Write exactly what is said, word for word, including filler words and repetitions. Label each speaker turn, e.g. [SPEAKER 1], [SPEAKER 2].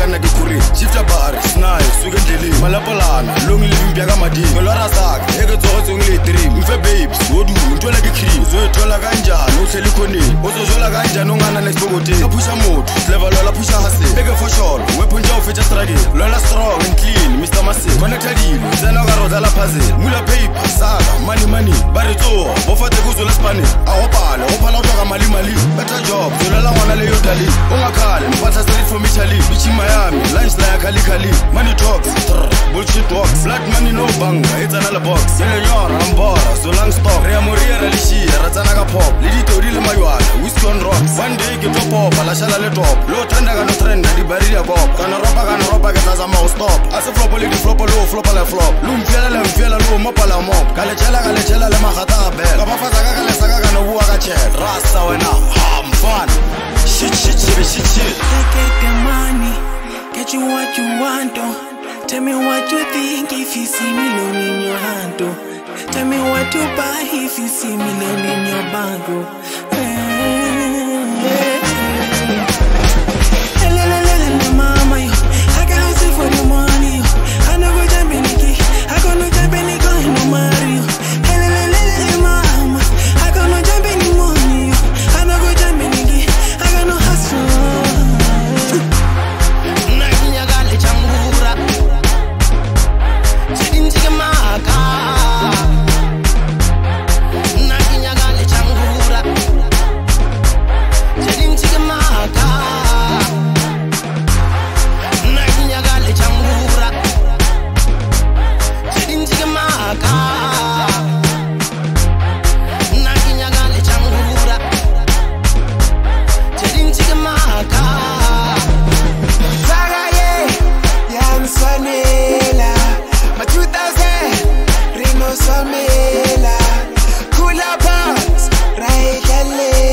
[SPEAKER 1] kana ke khuri shifta bar snail suke ndleleni malapolana long living bya ka madini ngolora saka eke tsotso ngile dream mfe babes wodu ntwela ke cream uzothola kanjani uhleli khoneni uzozola kanjani ongana nesibokoteni kapusha moto level la pusha hase eke for sure weapon jaw feature strike lola strong and clean Mister Massive connected in zena ka roza la puzzle mula paper saka money money baritso bofate kuzola spanish ahopala hopala utoka mali mali better job zolela ngwana leyo dali ungakhala mpatha straight from Italy bichi Miami lunch la kali kali money talks bullshit talks blood money no banga it's another box yele nyora mbora so long stop rea moria relishia ratsana ka pop lidi tori le maywana whiskey on rocks one day ke top pop la shala le top lo trenda ka no trenda di barili ya pop kana ropa kana ropa ke tsaza ma stop ase flop le di flop lo flop la flop lu mfiela le mfiela lo mopa la mop kale chela kale chela le magata ka bel ka bafaza ka kale saka ka no bua ka chel rasta wena ham fun shit shit shit shit shit
[SPEAKER 2] get the money get you what you want oh. Tell me what you think if you see million in your hand oh. Tell me what you buy if you see million in your bank oh. Mama, I can't hustle for the money. I know go jump in the key. I go no jump in the car, no Mario. Mama, I go no jump in the money. I know go jump in the key. I got no hustle. Naginya gale changura. Chidin chikamaka. Naginya gale changura. Chidin chikamaka.
[SPEAKER 3] Samela, Kula Pass, Rai Kale.